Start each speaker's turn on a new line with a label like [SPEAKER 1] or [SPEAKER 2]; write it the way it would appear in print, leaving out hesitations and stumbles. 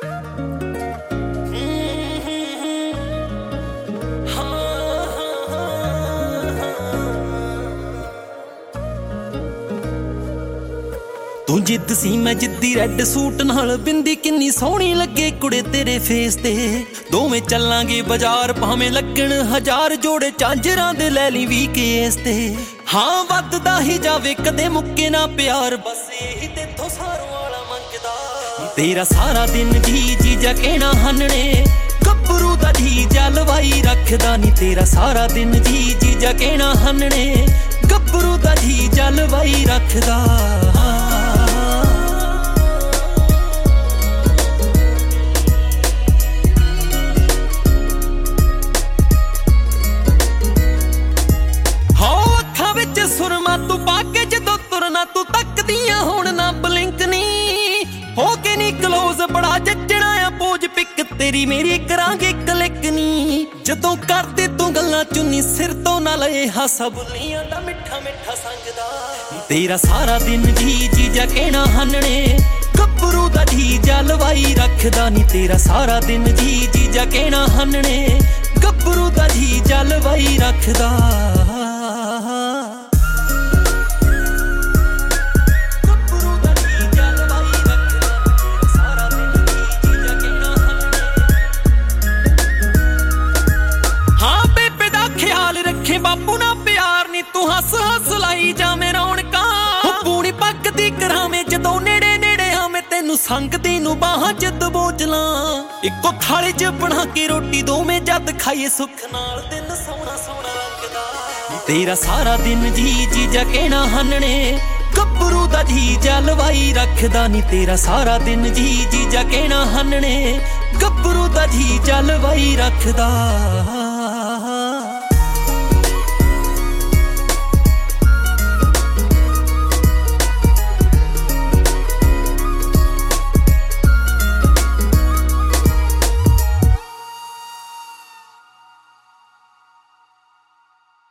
[SPEAKER 1] तू जिद सी मैं जिद्दी रैड सूट नाल बिंदी किन्नी सोहनी लगे कुड़े तेरे फेस ते दोवें चलांगे बाजार भावें लगण हजार जोड़े झांजरां दे लै ली वी केस ते हाँ वधदा ही जावे कदे मुक्के ना प्यार बस यही तेथों सारों वाला मंगदा तेरा सारा दिन जी जा कहना हनने गब्बरू दा जी जा लवाई रखदा नी तेरा सारा दिन जी जा कहना हनने गब्बरू दा जी जा लवाई रखदा सुरमा तू पाके जदों तुरना तू तकदियां होण ना ब्लिंक नी हो के नी क्लोज बड़ा जचना आ पोज पिक तेरी मेरी करांगे क्लिक नी जदों करदे तू गल्लां चुन्नी सिर तो ना लए हासा बुलियां दा मिठा मिठा संगदा तेरा सारा दिन जी जा कहना हनने गब्बरू दा जी जा लवाई रखदा नी तेरा सारा दिन जी जा कहना हनने गब्बरू दा जी जा लवाई रखदा बापू ना प्यार नी तू हस हस लाई जावे रौनका पूरी पकदी करावे जदों नेड़े नेड़े आवे तेनू संगदी नू बाहां च दबोचला इक्को थाली च बना के रोटी दोवें जद खाइए सुख नाल दिन सोना सोना लगदा तेरा सारा दिन जी जा कहना हनने गब्बरू दा जी जा लवाई रखदा नी तेरा सारा दिन जी जा कहना हनने गब्बरू दा जी जा लवाई रखदा